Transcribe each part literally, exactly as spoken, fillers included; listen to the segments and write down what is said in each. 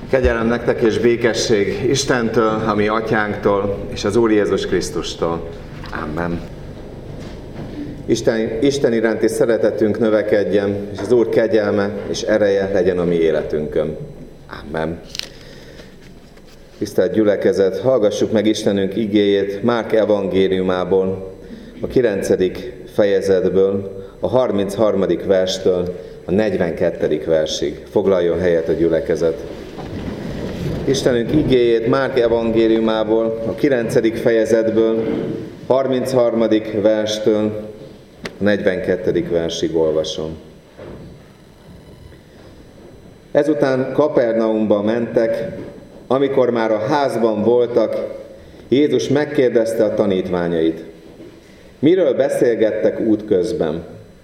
Kegyelem nektek és békesség Istentől, a mi atyánktól, és az Úr Jézus Krisztustól. Amen. Isten, Isten iránti szeretetünk növekedjen, és az Úr kegyelme és ereje legyen a mi életünkön. Amen. Tisztelt gyülekezet, hallgassuk meg Istenünk igéjét Márk evangéliumából, a kilencedik fejezetből, a harmincharmadik verstől a negyvenkettedik versig. Foglaljon helyet a gyülekezet. Istenünk igéjét Márk evangéliumából, a kilencedik fejezetből, harmincharmadik verstől a negyvenkettedik versig olvasom. Ezután Kapernaumba mentek, amikor már a házban voltak, Jézus megkérdezte a tanítványait: miről beszélgettek útközben?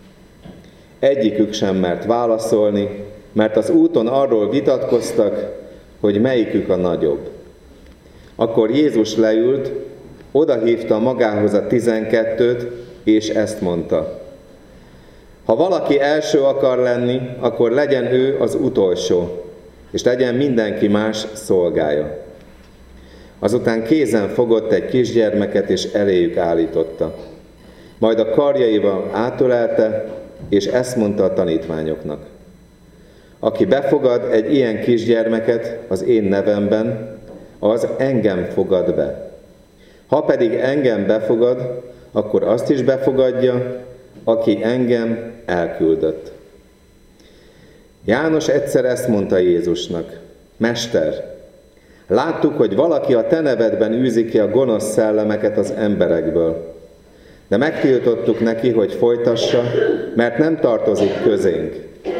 Egyikük sem mert válaszolni, mert az úton arról vitatkoztak, hogy melyikük a nagyobb. Akkor Jézus leült, odahívta magához a tizenkettőt, és ezt mondta: ha valaki első akar lenni, akkor legyen ő az utolsó, és legyen mindenki más szolgája. Azután kézen fogott egy kisgyermeket, és eléjük állította. Majd a karjaival átölelte, és ezt mondta a tanítványoknak: aki befogad egy ilyen kisgyermeket az én nevemben, az engem fogad be. Ha pedig engem befogad, akkor azt is befogadja, aki engem elküldött. János egyszer ezt mondta Jézusnak: Mester, láttuk, hogy valaki a te nevedben űzi ki a gonosz szellemeket az emberekből, de megtiltottuk neki, hogy folytassa, mert nem tartozik közénk.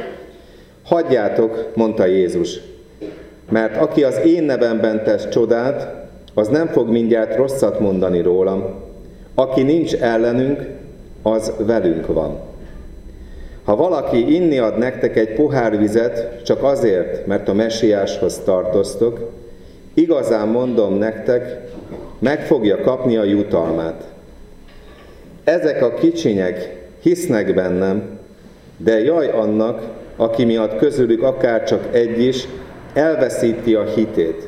Hagyjátok, mondta Jézus, mert aki az én nevemben tesz csodát, az nem fog mindjárt rosszat mondani rólam. Aki nincs ellenünk, az velünk van. Ha valaki inni ad nektek egy pohár vizet, csak azért, mert a Mesiáshoz tartoztok, igazán mondom nektek, meg fogja kapni a jutalmát. Ezek a kicsinyek hisznek bennem, de jaj annak, aki miatt közülük akár csak egy is elveszíti a hitét.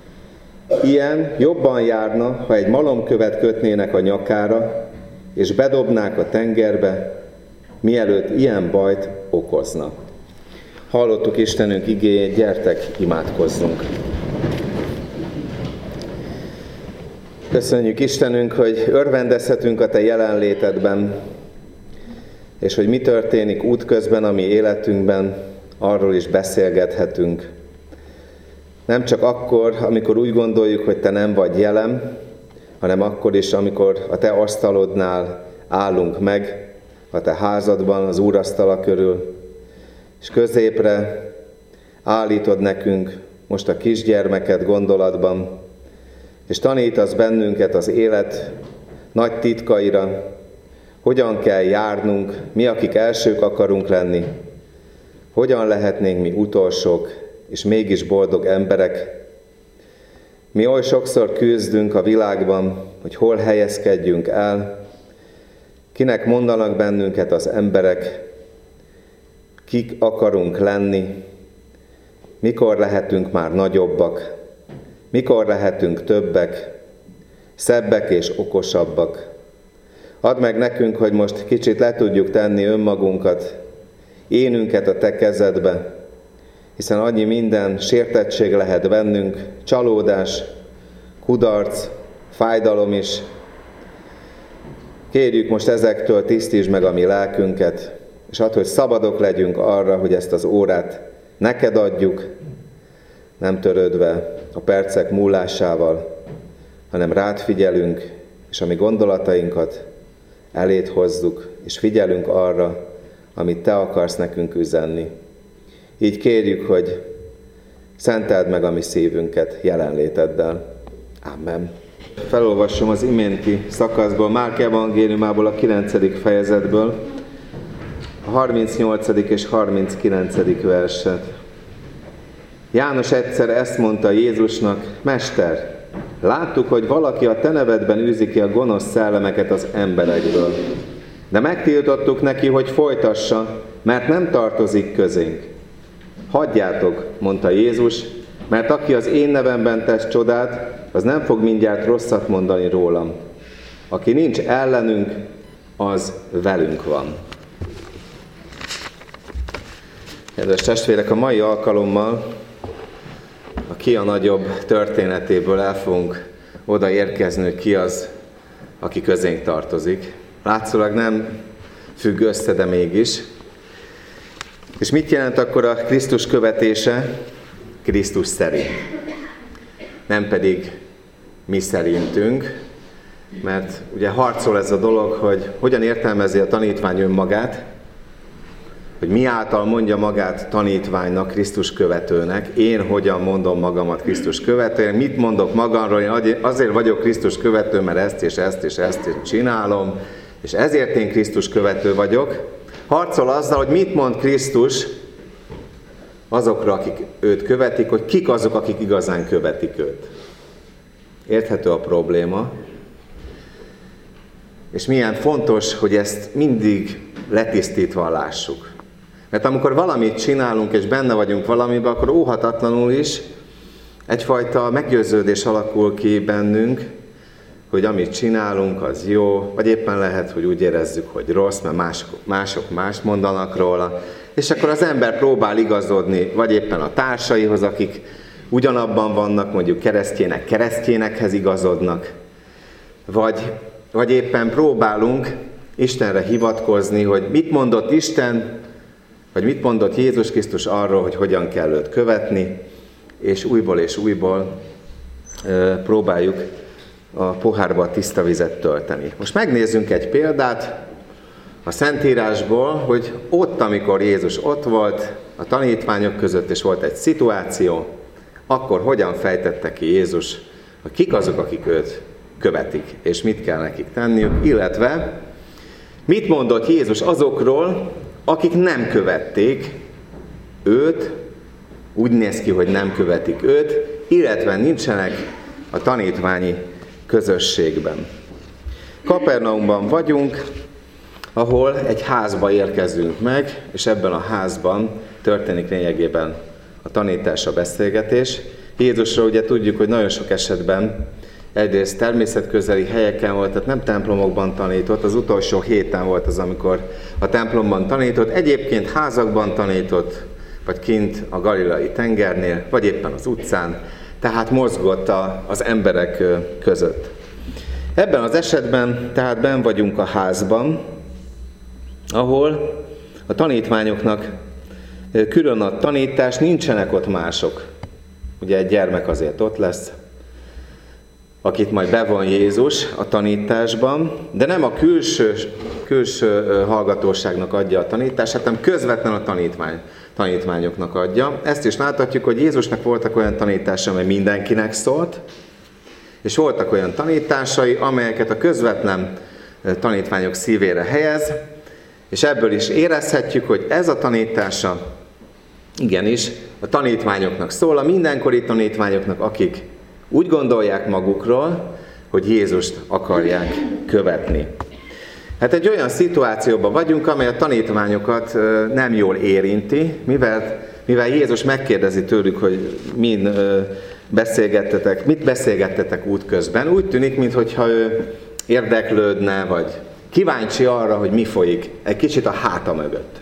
Ilyen jobban járna, ha egy malomkövet kötnének a nyakára, és bedobnák a tengerbe, mielőtt ilyen bajt okozna. Hallottuk Istenünk igéjét, gyertek, imádkozzunk. Köszönjük Istenünk, hogy örvendezhetünk a Te jelenlétedben, és hogy mi történik útközben a mi életünkben, arról is beszélgethetünk. Nem csak akkor, amikor úgy gondoljuk, hogy Te nem vagy jelen, hanem akkor is, amikor a Te asztalodnál állunk meg, a Te házadban, az úrasztala körül, és középre állítod nekünk most a kisgyermeket gondolatban, és tanítasz bennünket az élet nagy titkaira, hogyan kell járnunk, mi, akik elsők akarunk lenni, hogyan lehetnénk mi utolsók, és mégis boldog emberek. Mi oly sokszor küzdünk a világban, hogy hol helyezkedjünk el, kinek mondanak bennünket az emberek, kik akarunk lenni, mikor lehetünk már nagyobbak, mikor lehetünk többek, szebbek és okosabbak. Add meg nekünk, hogy most kicsit le tudjuk tenni önmagunkat, énünket a Te kezedbe, hiszen annyi minden sértettség lehet bennünk, csalódás, kudarc, fájdalom is. Kérjük most ezektől, tisztítsd meg a mi lelkünket, és add, hogy szabadok legyünk arra, hogy ezt az órát neked adjuk, nem törődve a percek múlásával, hanem rád figyelünk, és a mi gondolatainkat eléd hozzuk, és figyelünk arra, amit Te akarsz nekünk üzenni. Így kérjük, hogy szenteld meg a mi szívünket jelenléteddel. Amen. Felolvasom az iménti szakaszból, Márk evangéliumából a kilencedik fejezetből, a harmincnyolcadik és harminckilencedik verset. János egyszer ezt mondta Jézusnak: Mester, láttuk, hogy valaki a Te nevedben űzi ki a gonosz szellemeket az emberekből, de megtiltottuk neki, hogy folytassa, mert nem tartozik közénk. Hagyjátok, mondta Jézus, Mert aki az én nevemben tesz csodát, az nem fog mindjárt rosszat mondani rólam. Aki nincs ellenünk, az velünk van. Kedves testvérek, a mai alkalommal a Ki a nagyobb történetéből el fogunk odaérkezni, hogy ki az, aki közénk tartozik. Látszólag nem függ össze, de mégis. És mit jelent akkor a Krisztus követése? Krisztus szerint. Nem pedig mi szerintünk, mert ugye harcol ez a dolog, hogy hogyan értelmezi a tanítvány önmagát, hogy mi által mondja magát tanítványnak, Krisztus követőnek, én hogyan mondom magamat Krisztus követőnek, mit mondok magamról, én azért vagyok Krisztus követő, mert ezt és ezt és ezt csinálom, és ezért én Krisztus követő vagyok. Harcol azzal, hogy mit mond Krisztus azokra, akik őt követik, hogy kik azok, akik igazán követik őt. Érthető a probléma, és milyen fontos, hogy ezt mindig letisztítva lássuk. Mert amikor valamit csinálunk, és benne vagyunk valamiben, akkor óhatatlanul is egyfajta meggyőződés alakul ki bennünk, hogy amit csinálunk, az jó, vagy éppen lehet, hogy úgy érezzük, hogy rossz, mert mások, mások más mondanak róla, és akkor az ember próbál igazodni, vagy éppen a társaihoz, akik ugyanabban vannak, mondjuk keresztjének keresztjénekhez igazodnak, vagy, vagy éppen próbálunk Istenre hivatkozni, hogy mit mondott Isten, vagy mit mondott Jézus Krisztus arról, hogy hogyan kell őt követni, és újból és újból e, próbáljuk a pohárba a tiszta vizet tölteni. Most megnézzünk egy példát a Szentírásból, hogy ott, amikor Jézus ott volt, a tanítványok között, és volt egy szituáció, akkor hogyan fejtette ki Jézus, hogy kik azok, akik őt követik, és mit kell nekik tenniük, illetve mit mondott Jézus azokról, akik nem követték őt, úgy néz ki, hogy nem követik őt, illetve nincsenek a tanítványi közösségben. Kapernaumban vagyunk, ahol egy házba érkezünk meg, és ebben a házban történik lényegében a tanítás, a beszélgetés. Jézusról ugye tudjuk, hogy nagyon sok esetben egyrészt természetközeli helyeken volt, tehát nem templomokban tanított, az utolsó héten volt az, amikor a templomban tanított, egyébként házakban tanított, vagy kint a Galileai tengernél, vagy éppen az utcán, tehát mozgott a, az emberek között. Ebben az esetben tehát benn vagyunk a házban, ahol a tanítványoknak külön a tanítás, nincsenek ott mások. Ugye egy gyermek azért ott lesz, akit majd bevon Jézus a tanításban, de nem a külső, külső hallgatóságnak adja a tanítását, hanem közvetlen a tanítvány, tanítványoknak adja. Ezt is láthatjuk, hogy Jézusnak voltak olyan tanítása, amely mindenkinek szólt, és voltak olyan tanításai, amelyeket a közvetlen tanítványok szívére helyez, és ebből is érezhetjük, hogy ez a tanítása igenis a tanítványoknak szól, a mindenkori tanítványoknak, akik úgy gondolják magukról, hogy Jézust akarják követni. Hát egy olyan szituációban vagyunk, amely a tanítványokat nem jól érinti, mivel, mivel Jézus megkérdezi tőlük, hogy min beszélgettetek, mit beszélgettetek útközben. Úgy tűnik, mintha ő érdeklődne, vagy kíváncsi arra, hogy mi folyik egy kicsit a háta mögött.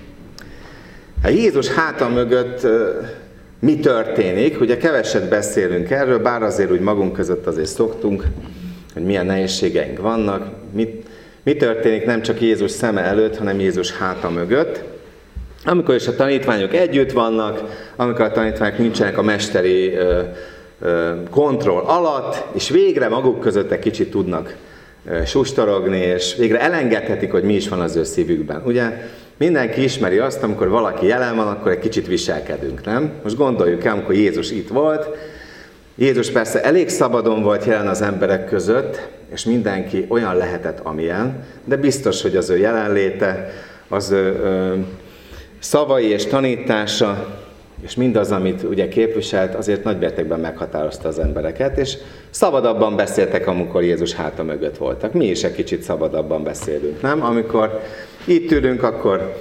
Hát Jézus háta mögött mi történik? Ugye keveset beszélünk erről, bár azért úgy magunk között azért szoktunk, hogy milyen nehézségeink vannak. Mi, mi történik nem csak Jézus szeme előtt, hanem Jézus háta mögött. Amikor is a tanítványok együtt vannak, amikor a tanítványok nincsenek a mesteri ö, ö, kontroll alatt, és végre maguk között egy kicsit tudnak ö, sustorogni, és végre elengedhetik, hogy mi is van az ő szívükben. Ugye mindenki ismeri azt, amikor valaki jelen van, akkor egy kicsit viselkedünk, nem? Most gondoljuk el, amikor Jézus itt volt. Jézus persze elég szabadon volt jelen az emberek között, és mindenki olyan lehetett, amilyen, de biztos, hogy az ő jelenléte, az ő ö, szavai és tanítása, és mindaz, amit ugye képviselt, azért nagymértékben meghatározta az embereket, és szabadabban beszéltek, amikor Jézus háta mögött voltak. Mi is egy kicsit szabadabban beszélünk, nem? Amikor itt ülünk, akkor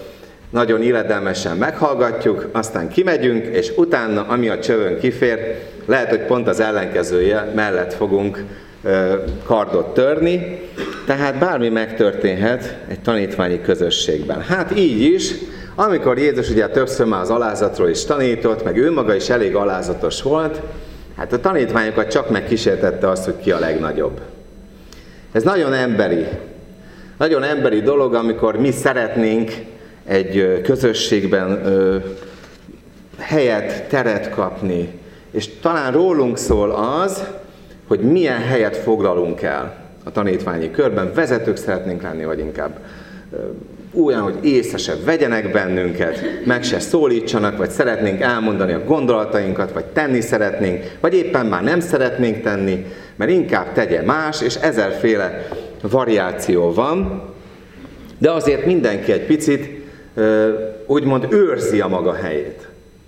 nagyon illedelmesen meghallgatjuk, aztán kimegyünk, és utána, ami a csövön kifér, lehet, hogy pont az ellenkezője mellett fogunk ö, kardot törni, tehát bármi megtörténhet egy tanítványi közösségben. Hát így is, amikor Jézus ugye többször már az alázatról is tanított, meg ő maga is elég alázatos volt, hát a tanítványokat csak megkísértette azt, hogy ki a legnagyobb. Ez nagyon emberi. Nagyon emberi dolog, amikor mi szeretnénk egy közösségben ö, helyet, teret kapni. És talán rólunk szól az, hogy milyen helyet foglalunk el a tanítványi körben. Vezetők szeretnénk lenni, vagy inkább ö, olyan, hogy észesebb vegyenek bennünket, meg se szólítsanak, vagy szeretnénk elmondani a gondolatainkat, vagy tenni szeretnénk, vagy éppen már nem szeretnénk tenni, mert inkább tegye más, és ezerféle variáció van, de azért mindenki egy picit úgymond őrzi a maga helyét.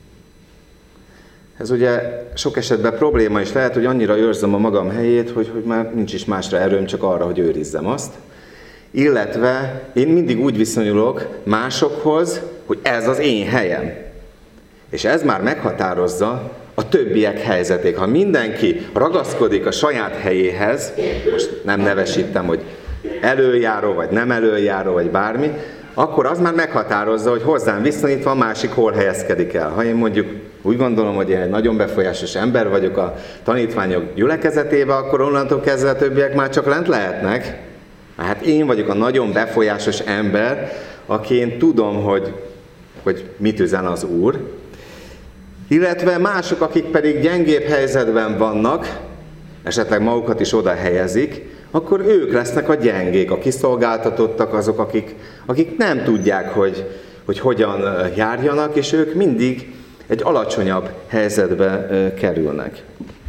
Ez ugye sok esetben probléma is lehet, hogy annyira őrzöm a magam helyét, hogy, hogy már nincs is másra erőm, csak arra, hogy őrizzem azt. Illetve én mindig úgy viszonyulok másokhoz, hogy ez az én helyem. És ez már meghatározza a többiek helyzetét. Ha mindenki ragaszkodik a saját helyéhez, most nem nevesítem, hogy előjáró, vagy nem előjáró, vagy bármi, akkor az már meghatározza, hogy hozzám viszonyítva a másik hol helyezkedik el. Ha én mondjuk úgy gondolom, hogy én egy nagyon befolyásos ember vagyok a tanítványok gyülekezetében, akkor onnantól kezdve a többiek már csak lent lehetnek. Hát én vagyok a nagyon befolyásos ember, aki én tudom, hogy, hogy mit üzen az Úr. Illetve mások, akik pedig gyengébb helyzetben vannak, esetleg magukat is oda helyezik, akkor ők lesznek a gyengék, a kiszolgáltatottak, azok, akik, akik nem tudják, hogy, hogy hogyan járjanak, és ők mindig egy alacsonyabb helyzetbe kerülnek.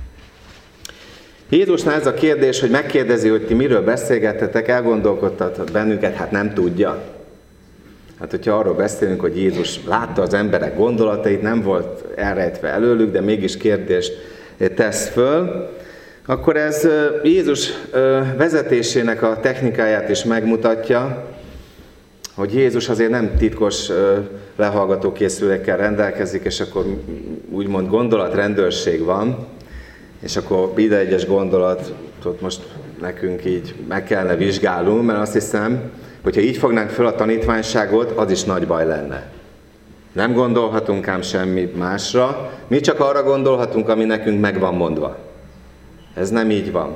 Jézusnál ez a kérdés, hogy megkérdezi, hogy ti miről beszélgettetek, elgondolkodtat bennünket, hát nem tudja. Hát, hogyha arról beszélünk, hogy Jézus látta az emberek gondolatait, nem volt elrejtve előlük, de mégis kérdést tesz föl, akkor ez Jézus vezetésének a technikáját is megmutatja, hogy Jézus azért nem titkos lehallgatókészülékkel rendelkezik, és akkor úgymond gondolatrendőrség van, és akkor ide egyes gondolatot most nekünk így meg kellene vizsgálnunk, mert azt hiszem, hogyha így fognánk fel a tanítványságot, az is nagy baj lenne. Nem gondolhatunk ám semmi másra, mi csak arra gondolhatunk, ami nekünk meg van mondva. Ez nem így van.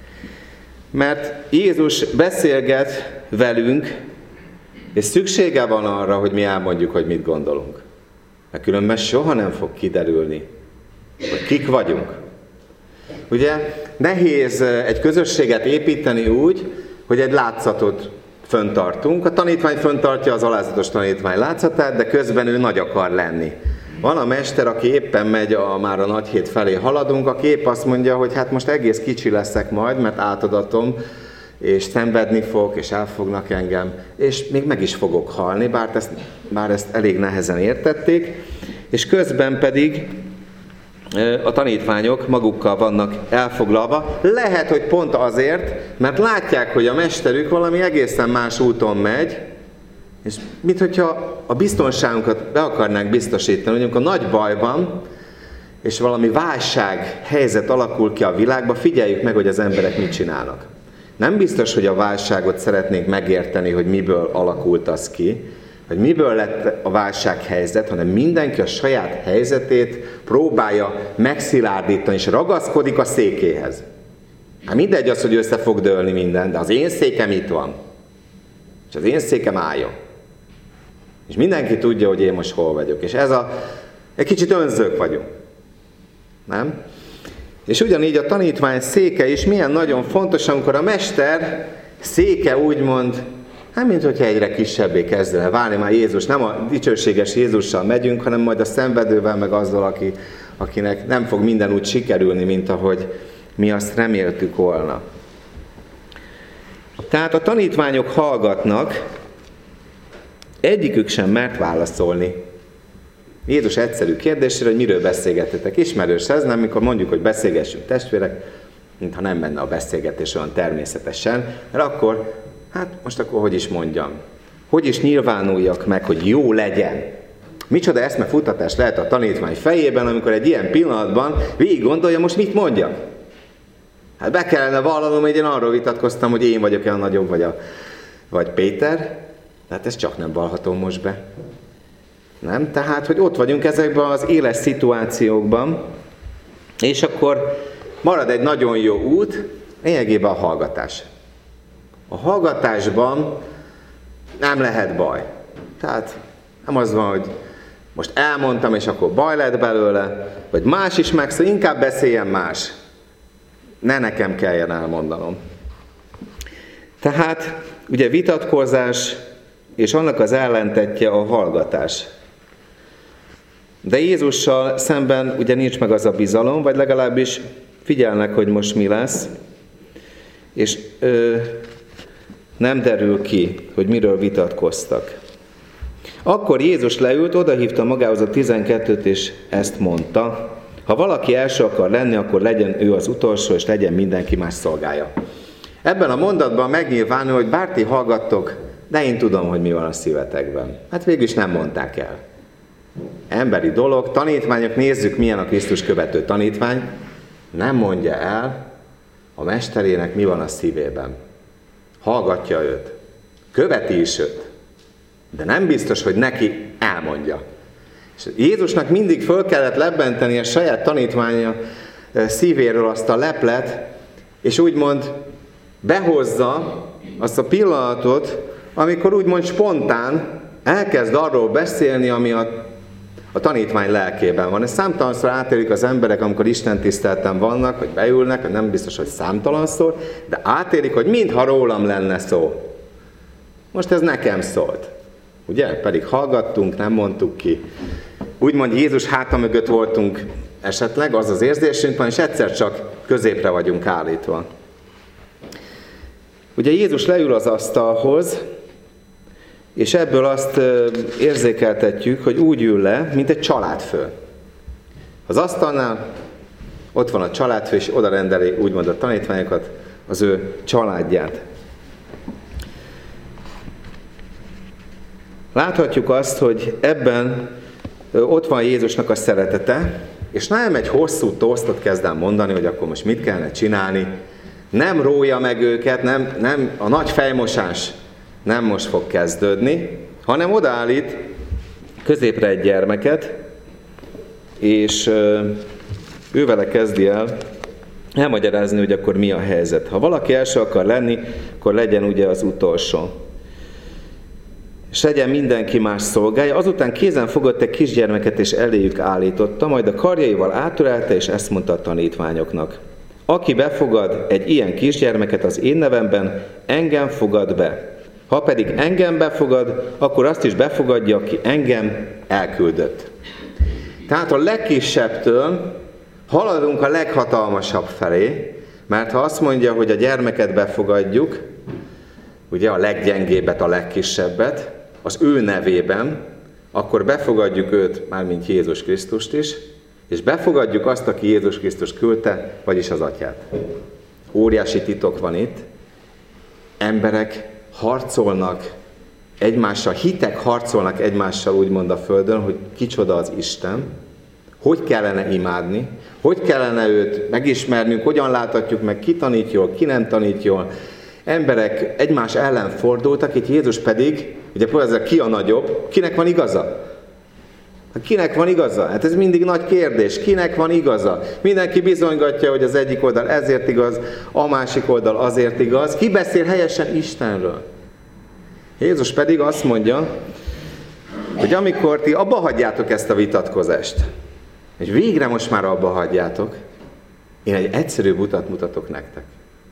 Mert Jézus beszélget velünk, és szüksége van arra, hogy mi elmondjuk, hogy mit gondolunk. Mert különben soha nem fog kiderülni, hogy kik vagyunk. Ugye nehéz egy közösséget építeni úgy, hogy egy látszatot föntartunk. A tanítvány föntartja az alázatos tanítvány látszatát, de közben ő nagy akar lenni. Van a mester, aki éppen megy, a, már a nagy hét felé haladunk, aki épp azt mondja, hogy hát most egész kicsi leszek majd, mert átadatom, és szenvedni fogok, és elfognak engem, és még meg is fogok halni, bár ezt, bár ezt elég nehezen értették, és közben pedig a tanítványok magukkal vannak elfoglalva. Lehet, hogy pont azért, mert látják, hogy a mesterük valami egészen más úton megy, és minthogyha a biztonságunkat be akarnánk biztosítani, hogy amikor nagy baj van, és valami válság helyzet alakul ki a világban, figyeljük meg, hogy az emberek mit csinálnak. Nem biztos, hogy a válságot szeretnénk megérteni, hogy miből alakult az ki, hogy miből lett a válsághelyzet, hanem mindenki a saját helyzetét próbálja megszilárdítani, és ragaszkodik a székéhez. Hát mindegy az, hogy össze fog dőlni minden, de az én székem itt van. És az én székem álljon. És mindenki tudja, hogy én most hol vagyok. És ez a... egy kicsit önzők vagyunk. Nem? És ugyanígy a tanítvány széke is milyen nagyon fontos, amikor a mester széke úgymond, hát mint hogyha egyre kisebbé kezdene válni, már Jézus, nem a dicsőséges Jézussal megyünk, hanem majd a szenvedővel, meg azzal, aki, akinek nem fog minden úgy sikerülni, mint ahogy mi azt reméltük volna. Tehát a tanítványok hallgatnak, egyikük sem mert válaszolni Jézus egyszerű kérdésére, hogy miről beszélgettetek. Ismerős ez, nem? Mikor mondjuk, hogy beszélgessünk testvérek, mintha nem menne a beszélgetés olyan természetesen, mert akkor, hát most akkor hogy is mondjam, hogy is nyilvánuljak meg, hogy jó legyen. Micsoda eszmefuttatás lehet a tanítvány fejében, amikor egy ilyen pillanatban végig gondolja, most mit mondjak. Hát be kellene vallanom, hogy én arról vitatkoztam, hogy én vagyok-e a nagyobb, vagy, a, vagy Péter. Hát ezt csak nem vallhatom most be. Nem? Tehát, hogy ott vagyunk ezekben az éles szituációkban, és akkor marad egy nagyon jó út, lényegében a hallgatás. A hallgatásban nem lehet baj. Tehát nem az van, hogy most elmondtam, és akkor baj lett belőle, vagy más is megszól, inkább beszéljen más. Ne nekem kelljen elmondanom. Tehát ugye vitatkozás, és annak az ellentetje a hallgatás. De Jézussal szemben ugye nincs meg az a bizalom, vagy legalábbis figyelnek, hogy most mi lesz, és ö, nem derül ki, hogy miről vitatkoztak. Akkor Jézus leült, odahívta magához a tizenkettőt, és ezt mondta: ha valaki első akar lenni, akkor legyen ő az utolsó, és legyen mindenki más szolgája. Ebben a mondatban megnyilvánul, hogy bár ti hallgattok, de én tudom, hogy mi van a szívetekben. Hát végül is nem mondták el. Emberi dolog, tanítványok, nézzük, milyen a Krisztus követő tanítvány. Nem mondja el a mesterének, mi van a szívében. Hallgatja őt. Követi is őt. De nem biztos, hogy neki elmondja. És Jézusnak mindig föl kellett lebbenteni a saját tanítványa szívéről azt a leplet, és úgymond behozza azt a pillanatot, amikor úgymond spontán elkezd arról beszélni, ami a, a tanítvány lelkében van. Ez számtalanszor átélik az emberek, amikor Isten tiszteleten vannak, hogy beülnek, nem biztos, hogy számtalanszor, de átélik, hogy mintha rólam lenne szó. Most ez nekem szólt. Ugye? Pedig hallgattunk, nem mondtuk ki. Úgymond Jézus háta mögött voltunk esetleg, az az érzésünk van, és egyszer csak középre vagyunk állítva. Ugye Jézus leül az asztalhoz, és ebből azt érzékeltetjük, hogy úgy ül le, mint egy családfő. Az asztalnál ott van a családfő, és oda rendeli úgymond a tanítványokat, az ő családját. Láthatjuk azt, hogy ebben ott van Jézusnak a szeretete, és nem egy hosszú tosztot kezd el mondani, hogy akkor most mit kellene csinálni. Nem rója meg őket, nem, nem, a nagy fejmosás nem most fog kezdődni, hanem odaállít középre egy gyermeket, és ő vele kezdi el elmagyarázni, hogy akkor mi a helyzet. Ha valaki első akar lenni, akkor legyen ugye az utolsó. És legyen mindenki más szolgája. Azután kézen fogott egy kisgyermeket, és eléjük állította, majd a karjaival átölelte, és ezt mondta a tanítványoknak: aki befogad egy ilyen kisgyermeket az én nevemben, engem fogad be. Ha pedig engem befogad, akkor azt is befogadja, aki engem elküldött. Tehát a legkisebbtől haladunk a leghatalmasabb felé, mert ha azt mondja, hogy a gyermeket befogadjuk, ugye a leggyengébbet, a legkisebbet, az ő nevében, akkor befogadjuk őt, mármint Jézus Krisztust is, és befogadjuk azt, aki Jézus Krisztus küldte, vagyis az Atyát. Óriási titok van itt. Emberek harcolnak egymással, hitek harcolnak egymással úgymond a Földön, hogy kicsoda az Isten, hogy kellene imádni, hogy kellene őt megismernünk, hogyan láthatjuk meg, ki tanít jól, ki nem tanít jól. Emberek egymás ellen fordultak, itt Jézus pedig, ugye például ki a nagyobb, kinek van igaza? Kinek van igaza? Hát ez mindig nagy kérdés. Kinek van igaza? Mindenki bizonygatja, hogy az egyik oldal ezért igaz, a másik oldal azért igaz. Ki beszél helyesen Istenről? Jézus pedig azt mondja, hogy amikor ti abba hagyjátok ezt a vitatkozást, és végre most már abba hagyjátok, én egy egyszerűbb utat mutatok nektek.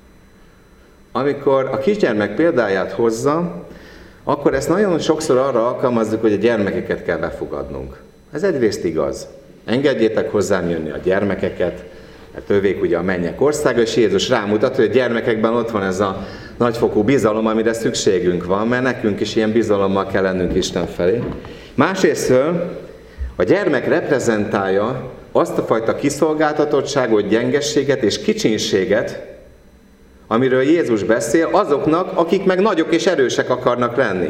Amikor a kisgyermek példáját hozza, akkor ezt nagyon sokszor arra alkalmazzuk, hogy a gyermekeket kell befogadnunk. Ez egyrészt igaz. Engedjétek hozzám jönni a gyermekeket, mert ővék ugye a mennyek országa, és Jézus rámutat, hogy a gyermekekben ott van ez a nagyfokú bizalom, amire szükségünk van, mert nekünk is ilyen bizalommal kell lennünk Isten felé. Másrésztől a gyermek reprezentálja azt a fajta kiszolgáltatottságot, gyengességet és kicsinséget, amiről Jézus beszél azoknak, akik meg nagyok és erősek akarnak lenni.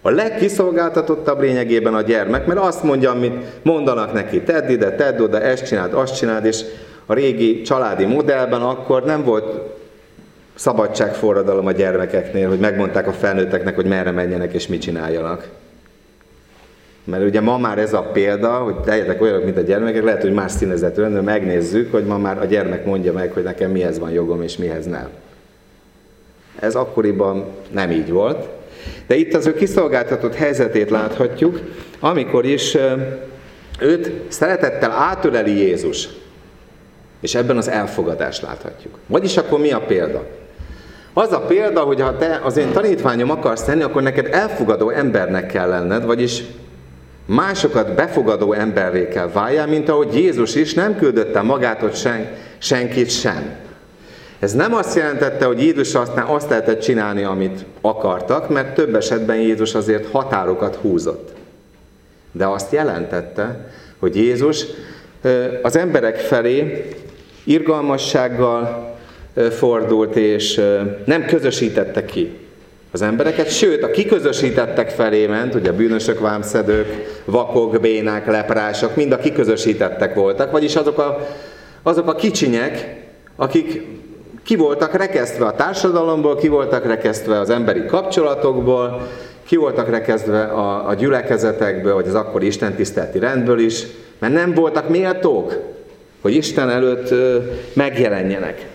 A legkiszolgáltatottabb lényegében a gyermek, mert azt mondja, amit mondanak neki, tedd ide, tedd oda, ezt csináld, azt csináld, és a régi családi modellben akkor nem volt szabadságforradalom a gyermekeknél, hogy megmondták a felnőtteknek, hogy merre menjenek és mit csináljanak. Mert ugye ma már ez a példa, hogy legyetek olyanok, mint a gyermekek, lehet, hogy más színezetű lenne, megnézzük, hogy ma már a gyermek mondja meg, hogy nekem mihez van jogom és mihez nem. Ez akkoriban nem így volt. De itt az ő kiszolgáltatott helyzetét láthatjuk, amikor is őt szeretettel átöleli Jézus. És ebben az elfogadást láthatjuk. Vagyis akkor mi a példa? Az a példa, hogy ha te az én tanítványom akarsz tenni, akkor neked elfogadó embernek kell lenned, vagyis másokat befogadó emberré kell váljál, mint ahogy Jézus is nem küldötte magát ott sen, senkit sem. Ez nem azt jelentette, hogy Jézus aztán azt lehetett csinálni, amit akartak, mert több esetben Jézus azért határokat húzott. De azt jelentette, hogy Jézus az emberek felé irgalmassággal fordult, és nem közösítette ki az embereket, sőt, a kiközösítettek felé ment, ugye bűnösök, vámszedők, vakok, bénák, leprások, mind a kiközösítettek voltak, vagyis azok a, azok a kicsinyek, akik ki voltak rekesztve a társadalomból, ki voltak rekesztve az emberi kapcsolatokból, ki voltak rekesztve a, a gyülekezetekből, vagy az akkori istentiszteleti rendből is, mert nem voltak méltók, hogy Isten előtt ö, megjelenjenek.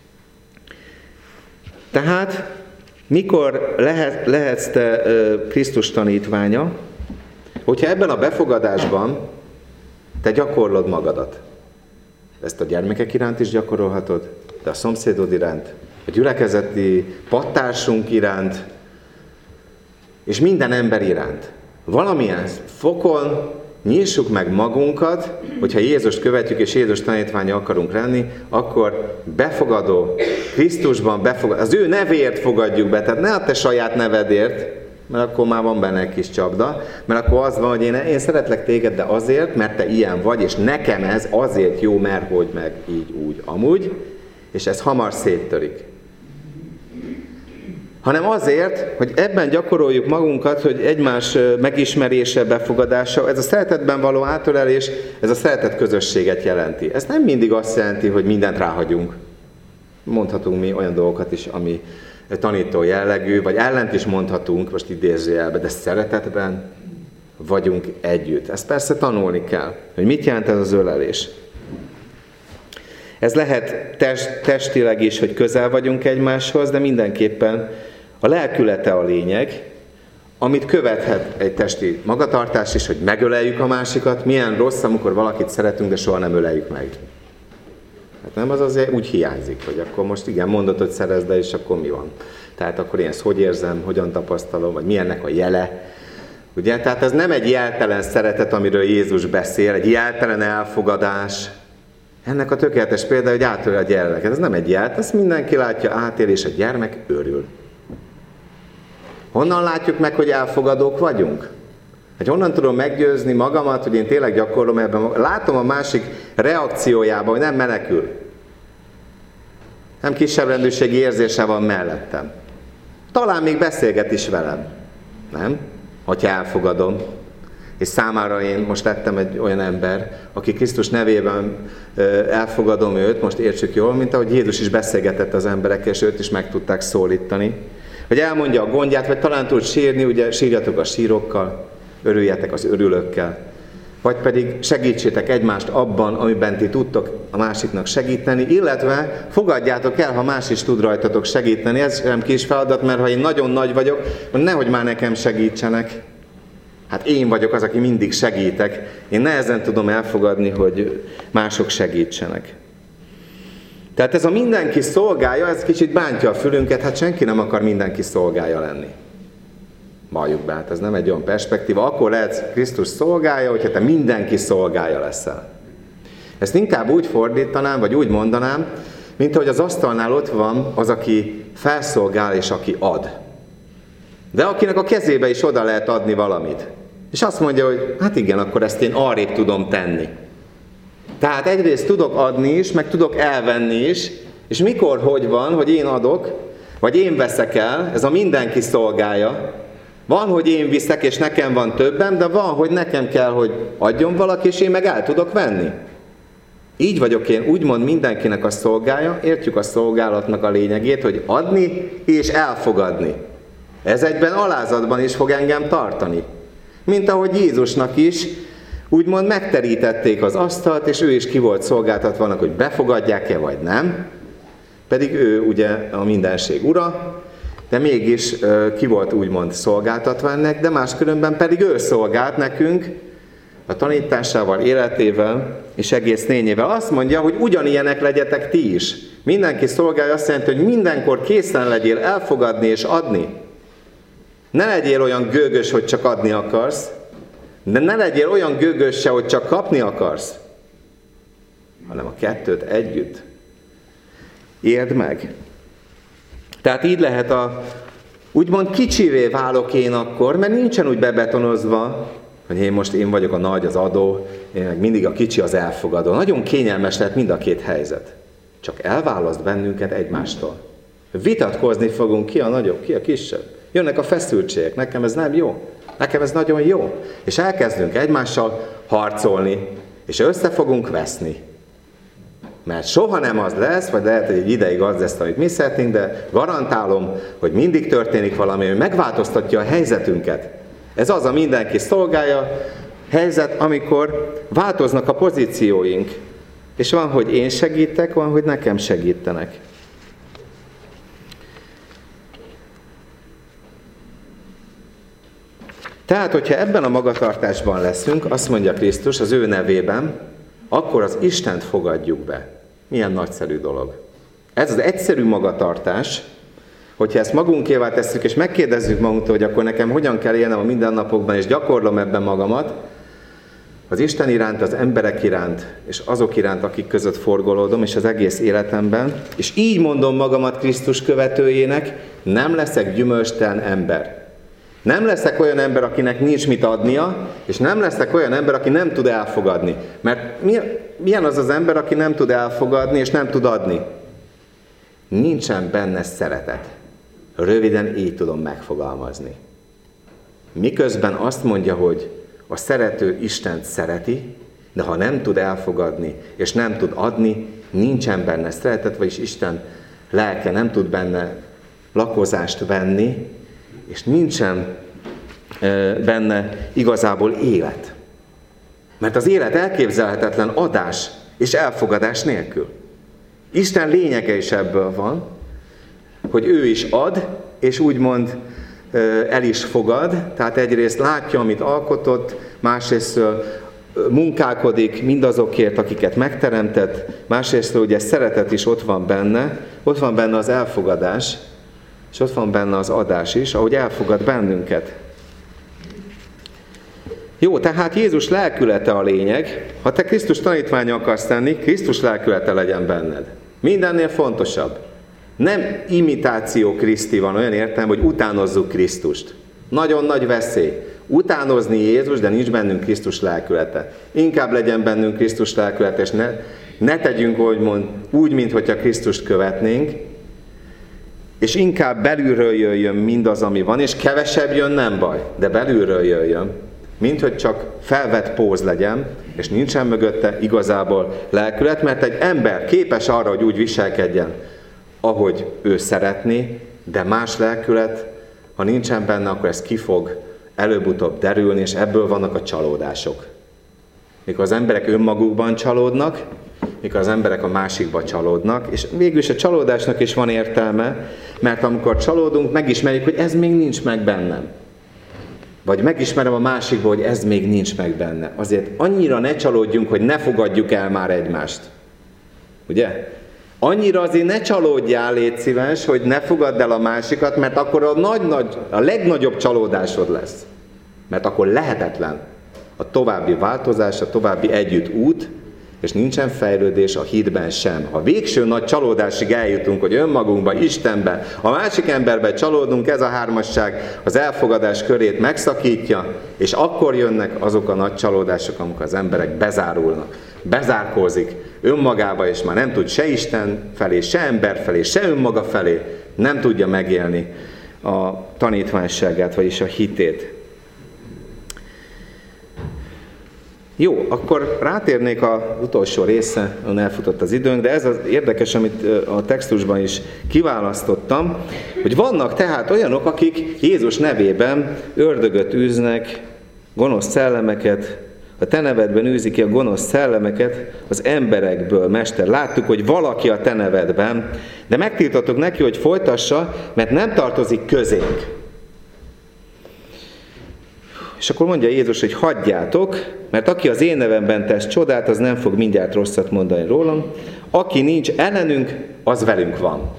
Tehát, mikor lehet, lehetsz te ö, Krisztus tanítványa, hogyha ebben a befogadásban te gyakorlod magadat. Ezt a gyermekek iránt is gyakorolhatod, de a szomszédod iránt, a gyülekezeti pattársunk iránt, és minden ember iránt. Valamilyen fokon nyissuk meg magunkat, hogyha Jézust követjük és Jézus tanítványa akarunk lenni, akkor befogadó, Krisztusban befogadó, az ő nevéért fogadjuk be, tehát ne a te saját nevedért, mert akkor már van benne egy kis csapda, mert akkor az van, hogy én, én szeretlek téged, de azért, mert te ilyen vagy, és nekem ez azért jó, mert hogy meg így, úgy, amúgy, és ez hamar széttörik. Hanem azért, hogy ebben gyakoroljuk magunkat, hogy egymás megismerése, befogadása, ez a szeretetben való átölelés, ez a szeretet közösséget jelenti. Ez nem mindig azt jelenti, hogy mindent ráhagyunk. Mondhatunk mi olyan dolgokat is, ami tanító jellegű, vagy ellent is mondhatunk, most idézőjelbe, de szeretetben vagyunk együtt. Ezt persze tanulni kell, hogy mit jelent ez az ölelés. Ez lehet test, testileg is, hogy közel vagyunk egymáshoz, de mindenképpen a lelkülete a lényeg, amit követhet egy testi magatartás is, hogy megöleljük a másikat. Milyen rossz, amikor valakit szeretünk, de soha nem öleljük meg. Hát nem, az azért úgy hiányzik, hogy akkor most igen, mondod, hogy szerezd, de és akkor mi van? Tehát akkor én ezt hogy érzem, hogyan tapasztalom, vagy mi ennek a jele? Ugye, tehát ez nem egy jeltelen szeretet, amiről Jézus beszél, egy jeltelen elfogadás. Ennek a tökéletes példa, hogy átölel a gyermeket. Ez nem egy jelt, ezt mindenki látja, átél, és a gyermek örül. Honnan látjuk meg, hogy elfogadók vagyunk? Hogy honnan tudom meggyőzni magamat, hogy én tényleg gyakorlom ebben. Látom a másik reakciójában, hogy nem menekül. Nem kisebbrendűségi érzése van mellettem. Talán még beszélget is velem. Nem? Hogyha elfogadom. És számára én most lettem egy olyan ember, aki Krisztus nevében elfogadom őt, most értsük jól, mint ahogy Jézus is beszélgetett az emberekkel, és őt is meg tudták szólítani. Hogy elmondja a gondját, vagy talán tud sírni, ugye sírjatok a sírokkal, örüljetek az örülökkel. Vagy pedig segítsétek egymást abban, amiben ti tudtok a másiknak segíteni, illetve fogadjátok el, ha más is tud rajtatok segíteni. Ez sem kis feladat, mert ha én nagyon nagy vagyok, nehogy már nekem segítsenek. Hát én vagyok az, aki mindig segítek. Én nehezen tudom elfogadni, hogy mások segítsenek. Tehát ez a mindenki szolgája, ez kicsit bántja a fülünket, hát senki nem akar mindenki szolgája lenni. Valljuk be, hát ez nem egy olyan perspektíva. Akkor lehetsz Krisztus szolgája, hogyha te mindenki szolgája leszel. Ezt inkább úgy fordítanám, vagy úgy mondanám, mint ahogy az asztalnál ott van az, aki felszolgál és aki ad. De akinek a kezébe is oda lehet adni valamit. És azt mondja, hogy hát igen, akkor ezt én arrébb tudom tenni. Tehát egyrészt tudok adni is, meg tudok elvenni is, és mikor, hogy van, hogy én adok, vagy én veszek el, ez a mindenki szolgája, Van, hogy én viszek, és nekem van többem, de van, hogy nekem kell, hogy adjon valaki, és én meg el tudok venni. Így vagyok én úgymond mindenkinek a szolgája, értjük a szolgálatnak a lényegét, hogy adni és elfogadni. Ez egyben alázatban is fog engem tartani. Mint ahogy Jézusnak is úgymond megterítették az asztalt, és ő is ki volt szolgáltatva annak, hogy befogadják-e vagy nem. Pedig ő ugye a mindenség ura, de mégis ki volt úgymond szolgáltatva ennek, de máskülönben pedig ő szolgált nekünk a tanításával, életével és egész lényével. Azt mondja, hogy ugyanilyenek legyetek ti is. Mindenki szolgálja azt jelenti, hogy mindenkor készen legyél elfogadni és adni. Ne legyél olyan gőgös, hogy csak adni akarsz, de ne legyél olyan gőgös se, hogy csak kapni akarsz, hanem a kettőt együtt. Éld meg. Tehát így lehet a, úgymond kicsivé válok én akkor, mert nincsen úgy bebetonozva, hogy én most én vagyok a nagy, az adó, én meg mindig a kicsi, az elfogadó. Nagyon kényelmes lehet mind a két helyzet. Csak elválaszt bennünket egymástól. Vitatkozni fogunk, ki a nagyobb, ki a kisebb. Jönnek a feszültségek, nekem ez nem jó, nekem ez nagyon jó. És elkezdünk egymással harcolni, és össze fogunk veszni. Mert soha nem az lesz, vagy lehet, hogy egy ideig az lesz, amit mi szeretnénk, de garantálom, hogy mindig történik valami, hogy megváltoztatja a helyzetünket. Ez az a mindenki szolgálja helyzet, amikor változnak a pozícióink. És van, hogy én segítek, van, hogy nekem segítenek. Tehát, hogyha ebben a magatartásban leszünk, azt mondja Krisztus az ő nevében, akkor az Istent fogadjuk be. Milyen nagyszerű dolog. Ez az egyszerű magatartás, hogyha ezt magunkévá tesszük, és megkérdezzük magunktól, hogy akkor nekem hogyan kell élnem a mindennapokban, és gyakorlom ebben magamat, az Isten iránt, az emberek iránt, és azok iránt, akik között forgolódom, és az egész életemben, és így mondom magamat Krisztus követőjének, nem leszek gyümölcstelen ember. Nem leszek olyan ember, akinek nincs mit adnia, és nem leszek olyan ember, aki nem tud elfogadni. Mert milyen az az ember, aki nem tud elfogadni, és nem tud adni? Nincsen benne szeretet. Röviden így tudom megfogalmazni. Miközben azt mondja, hogy a szerető Istent szereti, de ha nem tud elfogadni, és nem tud adni, nincsen benne szeretet, vagyis Isten lelke nem tud benne lakozást venni, és nincsen benne igazából élet. Mert az élet elképzelhetetlen adás és elfogadás nélkül. Isten lényege is ebből van, hogy ő is ad, és úgymond el is fogad, tehát egyrészt látja, amit alkotott, másrészt munkálkodik mindazokért, akiket megteremtett, másrészt ugye szeretet is ott van benne, ott van benne az elfogadás, és ott van benne az adás is, ahogy elfogad bennünket. Jó, tehát Jézus lelkülete a lényeg. Ha te Krisztus tanítványa akarsz tenni, Krisztus lelkülete legyen benned. Mindennél fontosabb. Nem imitáció Kriszti van, olyan értem, hogy utánozzuk Krisztust. Nagyon nagy veszély. Utánozni Jézus, de nincs bennünk Krisztus lelkülete. Inkább legyen bennünk Krisztus lelkülete, és ne, ne tegyünk úgymond, úgy, mintha Krisztust követnénk, és inkább belülről jöjjön mindaz, ami van, és kevesebb jön, nem baj, de belülről jöjjön, mint hogy csak felvett póz legyen, és nincsen mögötte igazából lelkület, mert egy ember képes arra, hogy úgy viselkedjen, ahogy ő szeretné, de más lelkület, ha nincsen benne, akkor ez ki fog előbb-utóbb derülni, és ebből vannak a csalódások. Mikor az emberek önmagukban csalódnak, mikor az emberek a másikba csalódnak, és végülis a csalódásnak is van értelme, mert amikor csalódunk, megismerjük, hogy ez még nincs meg bennem. Vagy megismerem a másikba, hogy ez még nincs meg benne. Azért annyira ne csalódjunk, hogy ne fogadjuk el már egymást. Ugye? Annyira azért ne csalódjál, légy szíves, hogy ne fogadd el a másikat, mert akkor a, nagy-nagy, a legnagyobb csalódásod lesz. Mert akkor lehetetlen a további változás, a további együtt út, és nincsen fejlődés a hitben sem. Ha végső nagy csalódásig eljutunk, hogy önmagunkba, Istenbe, a másik emberbe csalódunk, ez a hármasság az elfogadás körét megszakítja, és akkor jönnek azok a nagy csalódások, amikor az emberek bezárulnak. Bezárkózik önmagába, és már nem tud se Isten felé, se ember felé, se önmaga felé, nem tudja megélni a tanítványságát, vagyis a hitét. Jó, akkor rátérnék az utolsó része, ahol elfutott az időnk, de ez az érdekes, amit a textusban is kiválasztottam, hogy vannak tehát olyanok, akik Jézus nevében ördögöt űznek, gonosz szellemeket, a te nevedben űzi ki a gonosz szellemeket az emberekből, Mester. Láttuk, hogy valaki a te nevedben, de megtiltottuk neki, hogy folytassa, mert nem tartozik közénk. És akkor mondja Jézus, hogy hagyjátok, mert aki az én nevemben tesz csodát, az nem fog mindjárt rosszat mondani rólam. Aki nincs ellenünk, az velünk van.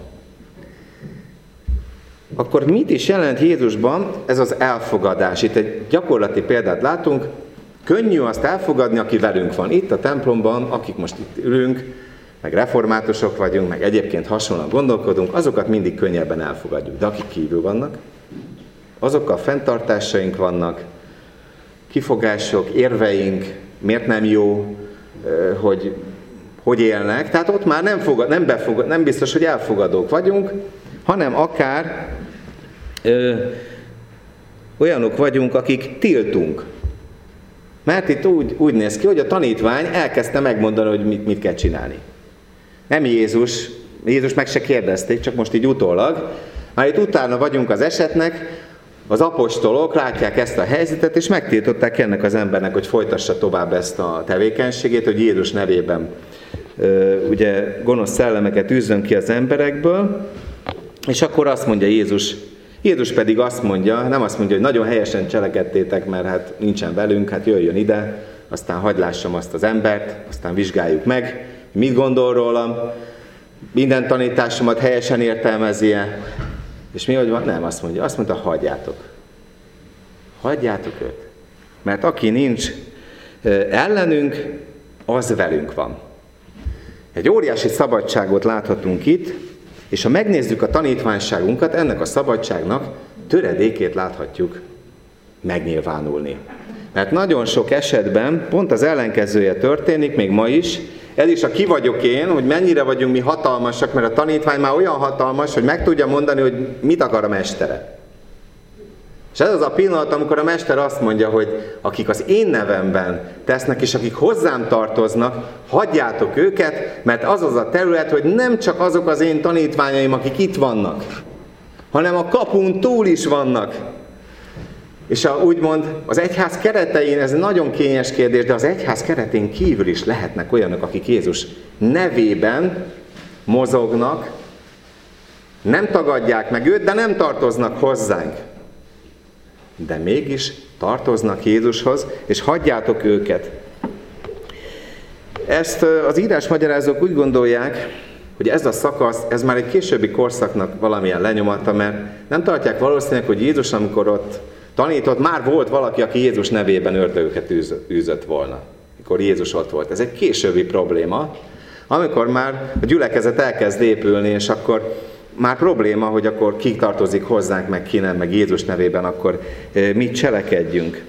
Akkor mit is jelent Jézusban ez az elfogadás? Itt egy gyakorlati példát látunk. Könnyű azt elfogadni, aki velünk van. Itt a templomban, akik most itt ülünk, meg reformátusok vagyunk, meg egyébként hasonlóan gondolkodunk, azokat mindig könnyebben elfogadjuk. De akik kívül vannak, azokkal fenntartásaink vannak, kifogások, érveink, miért nem jó, hogy hogy élnek. Tehát ott már nem, fogad, nem, befogad, nem biztos, hogy elfogadók vagyunk, hanem akár ö, olyanok vagyunk, akik tiltunk. Mert itt úgy, úgy néz ki, hogy a tanítvány elkezdte megmondani, hogy mit, mit kell csinálni. Nem Jézus, Jézus meg se kérdezték, csak most így utólag. Már itt utána vagyunk az esetnek, az apostolok látják ezt a helyzetet, és megtiltották ennek az embernek, hogy folytassa tovább ezt a tevékenységét, hogy Jézus nevében ugye gonosz szellemeket űzzön ki az emberekből, és akkor azt mondja Jézus, Jézus pedig azt mondja, nem azt mondja, hogy nagyon helyesen cselekedtétek, mert hát nincsen velünk, hát jöjjön ide, aztán hadd lássam azt az embert, aztán vizsgáljuk meg, mit gondol rólam, minden tanításomat helyesen értelmezi-e, és mi hogy van? Nem, azt mondja, azt mondta, hagyjátok. Hagyjátok őt. Mert aki nincs ellenünk, az velünk van. Egy óriási szabadságot láthatunk itt, és ha megnézzük a tanítványságunkat, ennek a szabadságnak töredékét láthatjuk megnyilvánulni. Mert nagyon sok esetben pont az ellenkezője történik, még ma is. Ez is a ki vagyok én, hogy mennyire vagyunk mi hatalmasak, mert a tanítvány már olyan hatalmas, hogy meg tudja mondani, hogy mit akar a mestere. És ez az a pillanat, amikor a mester azt mondja, hogy akik az én nevemben tesznek, és akik hozzám tartoznak, hagyjátok őket, mert az az a terület, hogy nem csak azok az én tanítványaim, akik itt vannak, hanem a kapun túl is vannak. És a, úgymond az egyház keretein, ez nagyon kényes kérdés, de az egyház keretén kívül is lehetnek olyanok, akik Jézus nevében mozognak, nem tagadják meg őt, de nem tartoznak hozzánk. De mégis tartoznak Jézushoz, és hagyjátok őket. Ezt az írásmagyarázók úgy gondolják, hogy ez a szakasz, ez már egy későbbi korszaknak valamilyen lenyomata, mert nem tartják valószínűleg, hogy Jézus, amikor ott tanított, már volt valaki, aki Jézus nevében ördögöket űzött volna, amikor Jézus ott volt. Ez egy későbbi probléma, amikor már a gyülekezet elkezd épülni, és akkor már probléma, hogy akkor ki tartozik hozzánk, meg ki nem, meg Jézus nevében, akkor mit cselekedjünk.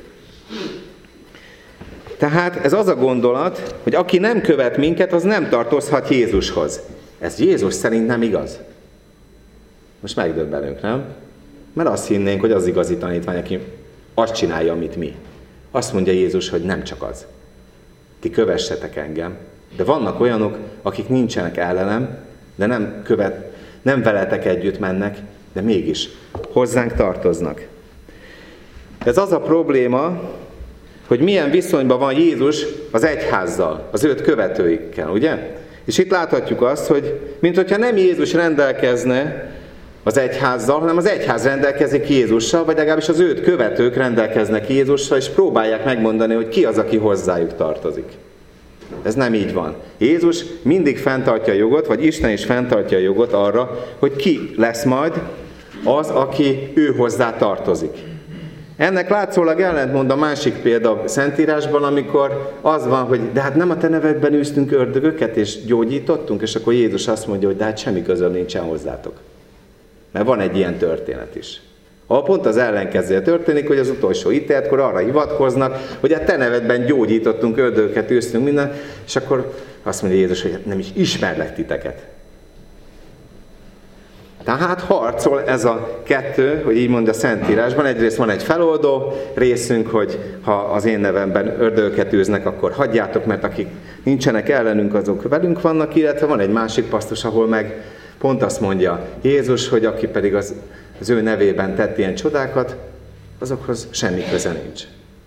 Tehát ez az a gondolat, hogy aki nem követ minket, az nem tartozhat Jézushoz. Ez Jézus szerint nem igaz. Most megdöbbenünk, nem? Mert azt hinnénk, hogy az igazi tanítvány, aki azt csinálja, amit mi. Azt mondja Jézus, hogy nem csak az. Ti kövessetek engem. De vannak olyanok, akik nincsenek ellenem, de nem, követ, nem veletek együtt mennek, de mégis hozzánk tartoznak. Ez az a probléma, hogy milyen viszonyban van Jézus az egyházzal, az őt követőikkel, ugye? És itt láthatjuk azt, hogy minthogyha nem Jézus rendelkezne az egyházzal, hanem az egyház rendelkezik Jézussal, vagy legalábbis az őt követők rendelkeznek Jézussal, és próbálják megmondani, hogy ki az, aki hozzájuk tartozik. Ez nem így van. Jézus mindig fenntartja a jogot, vagy Isten is fenntartja a jogot arra, hogy ki lesz majd az, aki ő hozzá tartozik. Ennek látszólag ellentmond a másik példa a Szentírásban, amikor az van, hogy de hát nem a te nevedben űztünk ördögöket, és gyógyítottunk, és akkor Jézus azt mondja, hogy de hát semmi közöm nincsen hozzátok. Mert van egy ilyen történet is. Ahol pont az ellenkezője történik, hogy az utolsó ítéletkor arra hivatkoznak, hogy a te nevedben gyógyítottunk, ördögöket űztünk, minden, és akkor azt mondja Jézus, hogy nem is ismerlek titeket. Tehát harcol ez a kettő, hogy így mondja a Szentírásban. Egyrészt van egy feloldó részünk, hogy ha az én nevemben ördögöket űznek, akkor hagyjátok, mert akik nincsenek ellenünk, azok velünk vannak, illetve van egy másik pasztus, ahol meg pont azt mondja Jézus, hogy aki pedig az, az ő nevében tett ilyen csodákat, azokhoz semmi köze nincs.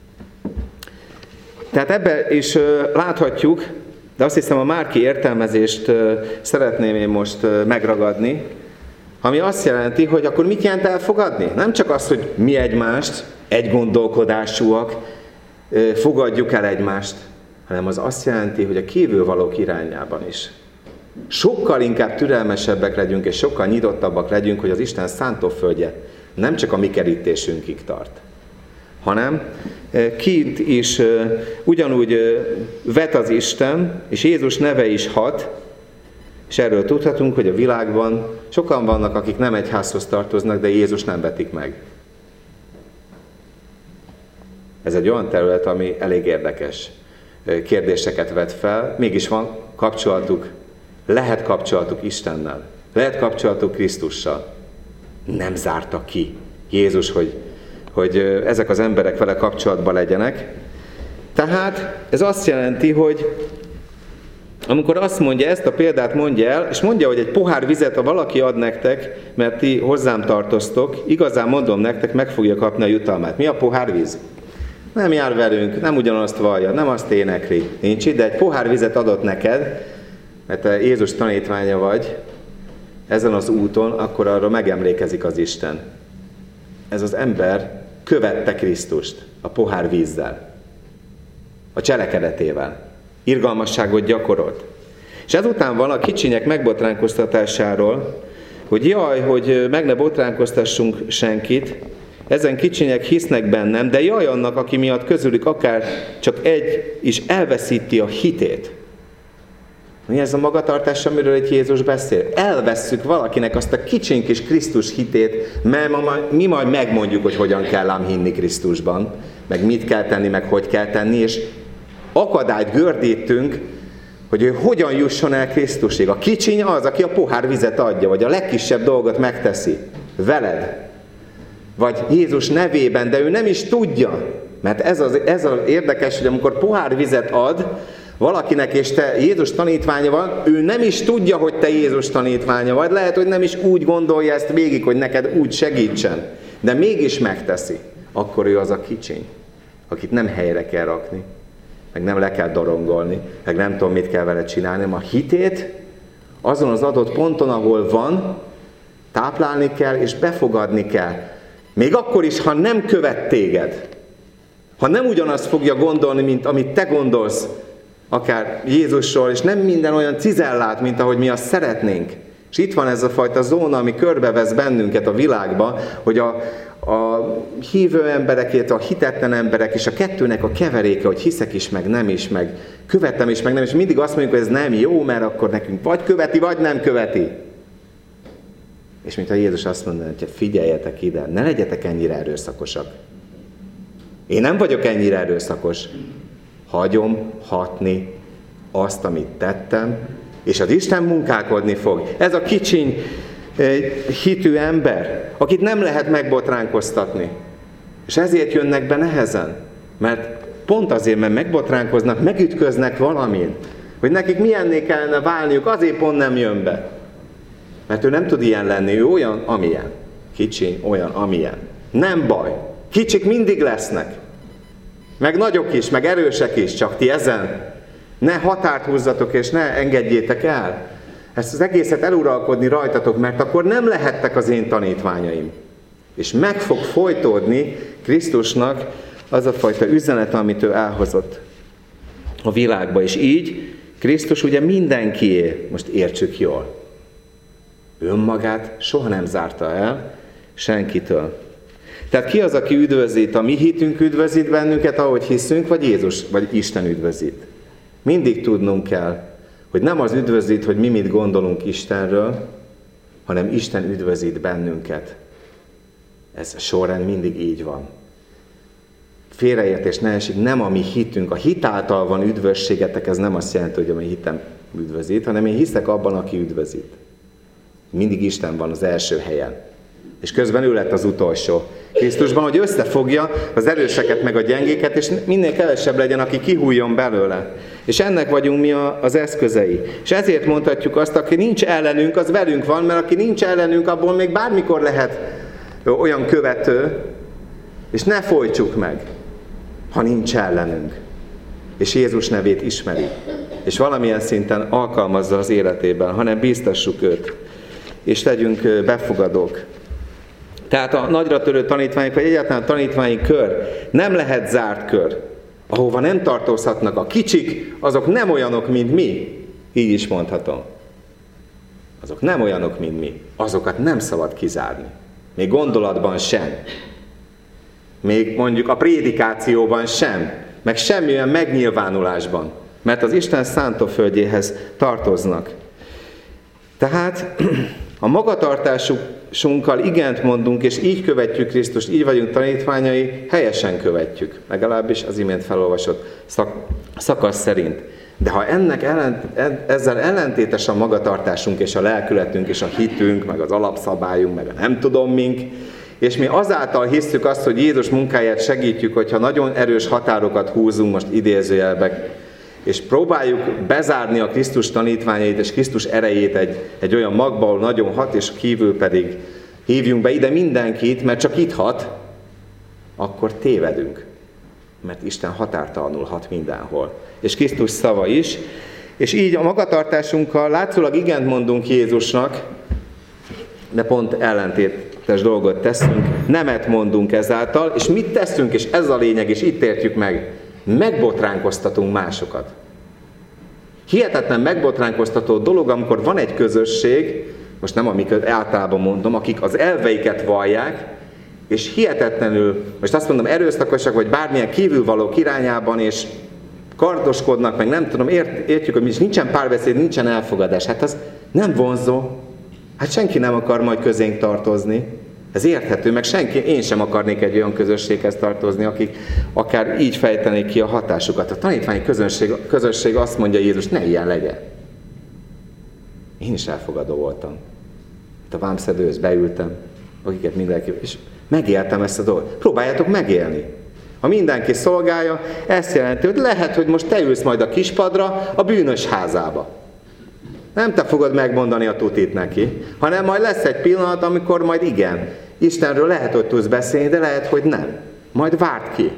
Tehát ebben is láthatjuk, de azt hiszem a Márki értelmezést szeretném én most megragadni, ami azt jelenti, hogy akkor mit jelent elfogadni? Nem csak az, hogy mi egymást, egy gondolkodásúak, fogadjuk el egymást, hanem az azt jelenti, hogy a kívülvalók irányában is. Sokkal inkább türelmesebbek legyünk, és sokkal nyitottabbak legyünk, hogy az Isten szántóföldje nem csak a mi kerítésünkig tart, hanem kint is ugyanúgy vet az Isten, és Jézus neve is hat, és erről tudhatunk, hogy a világban sokan vannak, akik nem egyházhoz tartoznak, de Jézus nem vetik meg. Ez egy olyan terület, ami elég érdekes kérdéseket vet fel, mégis van kapcsolatuk, lehet kapcsolatuk Istennel, lehet kapcsolatuk Krisztussal. Nem zárta ki Jézus, hogy, hogy ezek az emberek vele kapcsolatban legyenek. Tehát ez azt jelenti, hogy amikor azt mondja, ezt a példát mondja el, és mondja, hogy egy pohár vizet, ha valaki ad nektek, mert ti hozzám tartoztok, igazán mondom nektek, meg fogja kapni a jutalmát. Mi a pohár víz? Nem jár velünk, nem ugyanazt vallja, nem azt énekli. Nincs itt, de egy pohár vizet adott neked, mert te Jézus tanítványa vagy ezen az úton, akkor arra megemlékezik az Isten. Ez az ember követte Krisztust a pohár vízzel, a cselekedetével. Irgalmasságot gyakorolt. És ezután van a kicsinyek megbotránkoztatásáról, hogy jaj, hogy meg ne botránkoztassunk senkit, ezen kicsinyek hisznek bennem, de jaj annak, aki miatt közülük akár csak egy is elveszíti a hitét. Mi ez a magatartás, amiről itt Jézus beszél? Elvesszük valakinek azt a kicsiny kis Krisztus hitét, mert mi majd megmondjuk, hogy hogyan kell ám hinni Krisztusban, meg mit kell tenni, meg hogy kell tenni, és akadályt gördítünk, hogy ő hogyan jusson el Krisztusig. A kicsiny az, aki a pohár vizet adja, vagy a legkisebb dolgot megteszi veled. Vagy Jézus nevében, de ő nem is tudja. Mert ez az, ez az érdekes, hogy amikor pohár vizet ad valakinek, és te Jézus tanítványa vagy, ő nem is tudja, hogy te Jézus tanítványa vagy. Lehet, hogy nem is úgy gondolja ezt végig, hogy neked úgy segítsen. De mégis megteszi. Akkor ő az a kicsiny, akit nem helyre kell rakni, meg nem le kell dorongolni, meg nem tudom, mit kell vele csinálni, hanem a hitét azon az adott ponton, ahol van, táplálni kell és befogadni kell. Még akkor is, ha nem követ téged, ha nem ugyanazt fogja gondolni, mint amit te gondolsz, akár Jézusról, és nem minden olyan cizellált, mint ahogy mi azt szeretnénk. És itt van ez a fajta zóna, ami körbevesz bennünket a világba, hogy a, a hívő emberekért, a hitetlen emberek, és a kettőnek a keveréke, hogy hiszek is, meg nem is, meg követem is, meg nem is. Mindig azt mondjuk, hogy ez nem jó, mert akkor nekünk vagy követi, vagy nem követi. És mintha Jézus azt mondaná, hogy figyeljetek ide, ne legyetek ennyire erőszakosak. Én nem vagyok ennyire erőszakos. Hagyom hatni azt, amit tettem, és az Isten munkálkodni fog. Ez a kicsiny hitű ember, akit nem lehet megbotránkoztatni. És ezért jönnek be nehezen. Mert pont azért, mert megbotránkoznak, megütköznek valamin, hogy nekik milyenné kellene válniuk, azért pont nem jön be. Mert ő nem tud ilyen lenni, ő olyan, amilyen. Kicsiny, olyan, amilyen. Nem baj. Kicsik mindig lesznek. Meg nagyok is, meg erősek is, csak ti ezen ne határt húzzatok, és ne engedjétek el. Ezt az egészet eluralkodni rajtatok, mert akkor nem lehettek az én tanítványaim. És meg fog folytódni Krisztusnak az a fajta üzenet, amit ő elhozott a világba. És így Krisztus ugye mindenkié, most értsük jól, önmagát soha nem zárta el senkitől. Tehát ki az, aki üdvözít? A mi hitünk üdvözít bennünket, ahogy hiszünk, vagy Jézus, vagy Isten üdvözít? Mindig tudnunk kell, hogy nem az üdvözít, hogy mi mit gondolunk Istenről, hanem Isten üdvözít bennünket. Ez a sorrend mindig így van. Félreértés ne esik, nem a mi hitünk. A hit által van üdvösségetek, ez nem azt jelenti, hogy a mi hitem üdvözít, hanem én hiszek abban, aki üdvözít. Mindig Isten van az első helyen. És közben ő lett az utolsó. Krisztusban, hogy összefogja az erőseket meg a gyengéket, és minél kevesebb legyen, aki kihújjon belőle. És ennek vagyunk mi az eszközei. És ezért mondhatjuk azt, aki nincs ellenünk, az velünk van, mert aki nincs ellenünk, abból még bármikor lehet olyan követő, és ne folytsuk meg, ha nincs ellenünk. És Jézus nevét ismeri. És valamilyen szinten alkalmazza az életében, hanem bíztassuk őt. És legyünk befogadók. Tehát a nagyra törő tanítványok, vagy egyáltalán a tanítványi kör nem lehet zárt kör, ahova nem tartozhatnak a kicsik, azok nem olyanok, mint mi. Így is mondhatom. Azok nem olyanok, mint mi. Azokat nem szabad kizárni. Még gondolatban sem. Még mondjuk a prédikációban sem. Meg semmilyen megnyilvánulásban. Mert az Isten szántóföldjéhez tartoznak. Tehát a magatartásunkkal igent mondunk, és így követjük Krisztust, így vagyunk tanítványai, helyesen követjük. Legalábbis az imént felolvasott szak, szakasz szerint. De ha ennek ellent, ezzel ellentétes a magatartásunk, és a lelkületünk, és a hitünk, meg az alapszabályunk, meg a nem tudom mink, és mi azáltal hisszük azt, hogy Jézus munkáját segítjük, hogyha nagyon erős határokat húzunk, most idézőjelbe, és próbáljuk bezárni a Krisztus tanítványait és Krisztus erejét egy, egy olyan magba, ahol nagyon hat, és kívül pedig hívjunk be ide mindenkit, mert csak itt hat, akkor tévedünk. Mert Isten határtalanul hat mindenhol. És Krisztus szava is. És így a magatartásunkkal látszólag igent mondunk Jézusnak, de pont ellentétes dolgot teszünk, nemet mondunk ezáltal, és mit teszünk, és ez a lényeg, és itt értjük meg, megbotránkoztatunk másokat. Hihetetlen megbotránkoztató dolog, amikor van egy közösség, most nem amiket általában mondom, akik az elveiket vallják, és hihetetlenül, most azt mondom, erőszakosak, vagy bármilyen kívülvalók irányában, és kardoskodnak, meg nem tudom, ért, értjük, hogy nincsen párbeszéd, nincsen elfogadás. Hát az nem vonzó. Hát senki nem akar majd közénk tartozni. Ez érthető, meg senki, én sem akarnék egy olyan közösséghez tartozni, akik akár így fejtenék ki a hatásukat. A tanítványi közösség, közösség azt mondja Jézus, ne ilyen legyen. Én is elfogadó voltam. Itt a vámszedőhöz beültem, akiket mindenki, és megéltem ezt a dolgot. Próbáljátok megélni. Ha mindenki szolgálja, ezt jelenti, hogy lehet, hogy most te ülsz majd a kispadra a bűnös házába. Nem te fogod megmondani a tutit neki, hanem majd lesz egy pillanat, amikor majd igen, Istenről lehet, hogy tudsz beszélni, de lehet, hogy nem. Majd várd ki.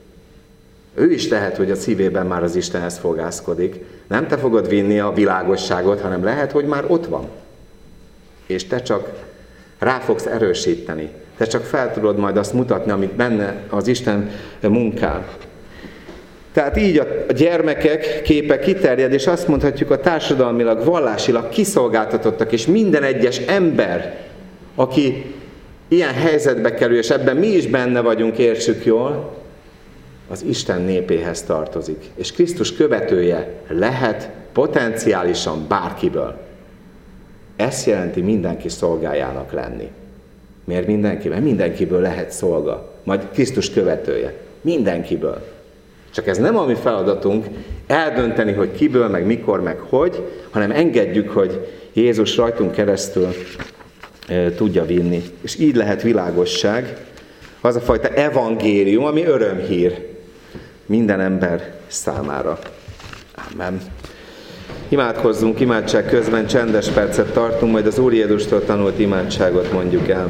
Ő is lehet, hogy a szívében már az Istenhez fogászkodik. Nem te fogod vinni a világosságot, hanem lehet, hogy már ott van. És te csak rá fogsz erősíteni. Te csak fel tudod majd azt mutatni, amit benne az Isten munkál. Tehát így a gyermekek képe kiterjed, és azt mondhatjuk, a társadalmilag, vallásilag kiszolgáltatottak, és minden egyes ember, aki ilyen helyzetbe kerül, és ebben mi is benne vagyunk, értsük jól, az Isten népéhez tartozik. És Krisztus követője lehet potenciálisan bárkiből. Ezt jelenti mindenki szolgájának lenni. Miért mindenki? Mert mindenkiből lehet szolga. Majd Krisztus követője. Mindenkiből. Csak ez nem a mi feladatunk eldönteni, hogy kiből, meg mikor, meg hogy, hanem engedjük, hogy Jézus rajtunk keresztül e, tudja vinni. És így lehet világosság, az a fajta evangélium, ami örömhír minden ember számára. Amen. Imádkozzunk, imádság közben csendes percet tartunk, majd az Úr Jézustól tanult imádságot mondjuk el.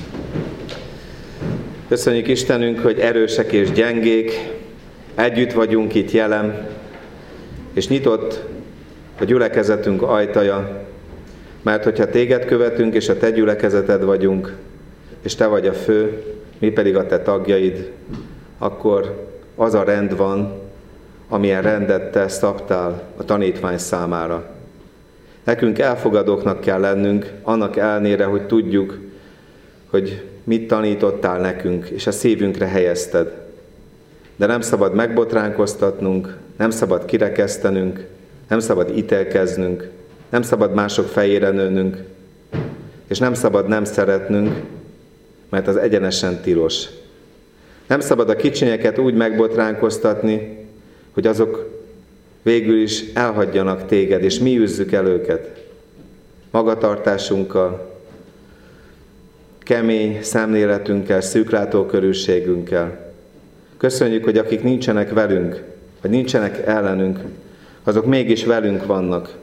Köszönjük Istenünk, hogy erősek és gyengék, együtt vagyunk itt jelen, és nyitott a gyülekezetünk ajtaja, mert hogyha téged követünk, és a te gyülekezeted vagyunk, és te vagy a fő, mi pedig a te tagjaid, akkor az a rend van, amilyen rendet te szabtál a tanítvány számára. Nekünk elfogadóknak kell lennünk, annak ellenére, hogy tudjuk, hogy mit tanítottál nekünk, és a szívünkre helyezted. De nem szabad megbotránkoztatnunk, nem szabad kirekesztenünk, nem szabad ítélkeznünk, nem szabad mások fejére nőnünk, és nem szabad nem szeretnünk, mert az egyenesen tilos. Nem szabad a kicsinyeket úgy megbotránkoztatni, hogy azok végül is elhagyjanak téged, és mi üzzük el őket. magatartásunkkal, kemény szemléletünkkel, szűklátókörűségünkkel. Köszönjük, hogy akik nincsenek velünk, vagy nincsenek ellenünk, azok mégis velünk vannak.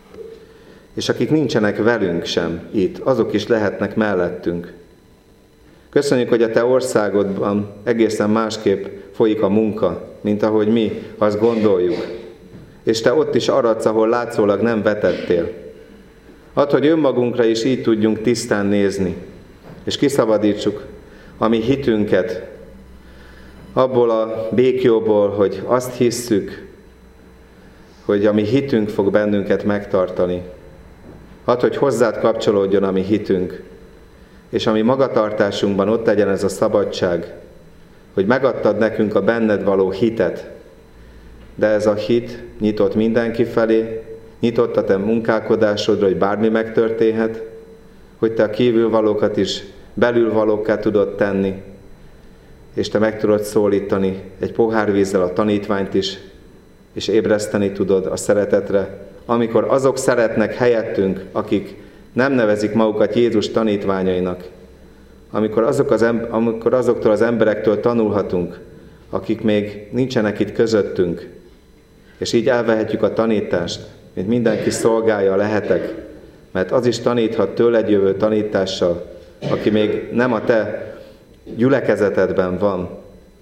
És akik nincsenek velünk sem itt, azok is lehetnek mellettünk. Köszönjük, hogy a Te országodban egészen másképp folyik a munka, mint ahogy mi azt gondoljuk. És Te ott is aradsz, ahol látszólag nem vetettél. Add, hogy önmagunkra is így tudjunk tisztán nézni, és kiszabadítsuk a mi hitünket abból a békjóból, hogy azt hisszük, hogy a mi hitünk fog bennünket megtartani. Add, hogy hozzád kapcsolódjon a mi hitünk, és a mi magatartásunkban ott legyen ez a szabadság, hogy megadtad nekünk a benned való hitet, de ez a hit nyitott mindenki felé, nyitott a te munkálkodásodra, hogy bármi megtörténhet, hogy te a kívülvalókat is belülvalókká tudod tenni, és te meg tudod szólítani egy pohár vízzel a tanítványt is, és ébreszteni tudod a szeretetre, amikor azok szeretnek helyettünk, akik nem nevezik magukat Jézus tanítványainak, amikor, azok az em- amikor azoktól az emberektől tanulhatunk, akik még nincsenek itt közöttünk, és így elvehetjük a tanítást, mint mindenki szolgálja lehetek, mert az is taníthat tőled jövő tanítással, aki még nem a te gyülekezetedben van.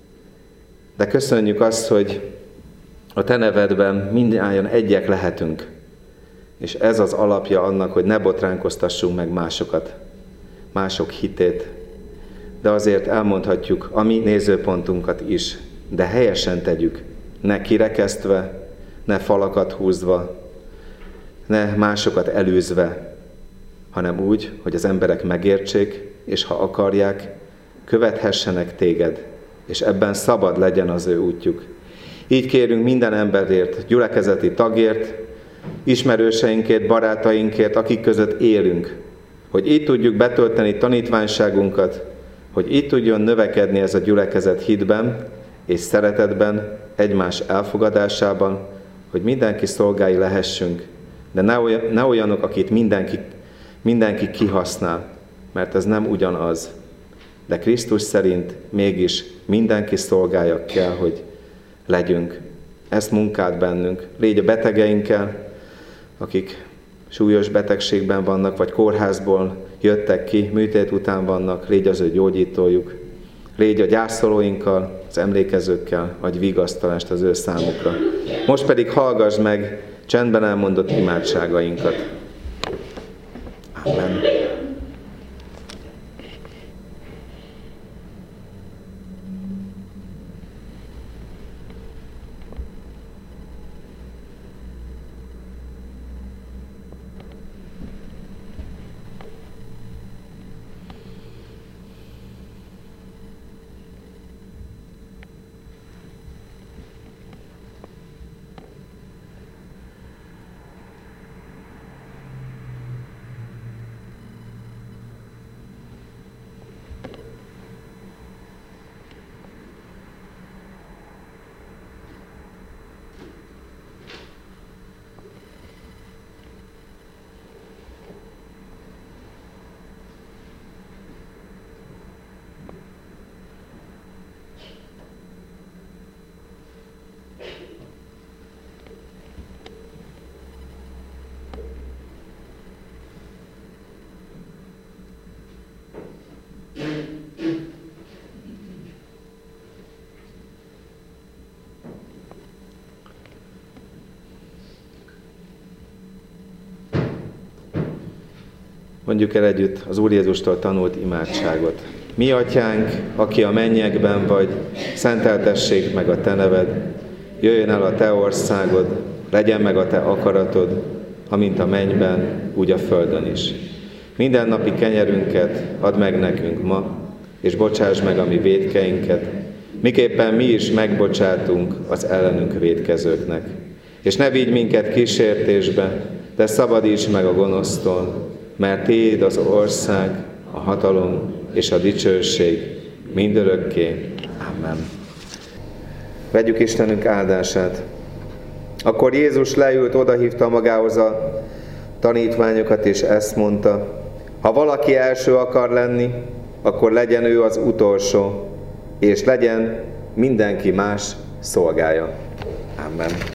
De köszönjük azt, hogy a te nevedben mindnyájan egyek lehetünk, és ez az alapja annak, hogy ne botránkoztassunk meg másokat, mások hitét. De azért elmondhatjuk a mi nézőpontunkat is, de helyesen tegyük, ne kirekesztve, ne falakat húzva, ne másokat elűzve, hanem úgy, hogy az emberek megértsék, és ha akarják, követhessenek téged, és ebben szabad legyen az ő útjuk. Így kérünk minden emberért, gyülekezeti tagért, ismerőseinkért, barátainkért, akik között élünk, hogy így tudjuk betölteni tanítványságunkat, hogy így tudjon növekedni ez a gyülekezet hitben és szeretetben, egymás elfogadásában, hogy mindenki szolgái lehessünk, de ne, olyan, ne olyanok, akit mindenki, mindenki kihasznál, mert ez nem ugyanaz. De Krisztus szerint mégis mindenki szolgája kell, hogy legyünk. Ezt munkált bennünk. Légy a betegeinkkel, akik súlyos betegségben vannak, vagy kórházból jöttek ki, műtét után vannak, légy az ő gyógyítójuk. Légy a gyászolóinkkal, az emlékezőkkel, adj vigasztalást az ő számukra. Most pedig hallgass meg csendben elmondott imádságainkat. Amen. Mondjuk el együtt az Úr Jézustól tanult imádságot. Mi atyánk, aki a mennyekben vagy, szenteltessék meg a te neved, jöjjön el a te országod, legyen meg a te akaratod, amint a mennyben, úgy a földön is. Mindennapi kenyerünket add meg nekünk ma, és bocsáss meg a mi vétkeinket, miképpen mi is megbocsátunk az ellenünk vétkezőknek. És ne vigy minket kísértésbe, de szabadíts meg a gonosztól, mert tiéd az ország, a hatalom és a dicsőség mindörökké. Amen. Vegyük Istenünk áldását. Akkor Jézus leült, odahívta magához a tanítványokat, és ezt mondta: ha valaki első akar lenni, akkor legyen ő az utolsó, és legyen mindenki más szolgája. Amen.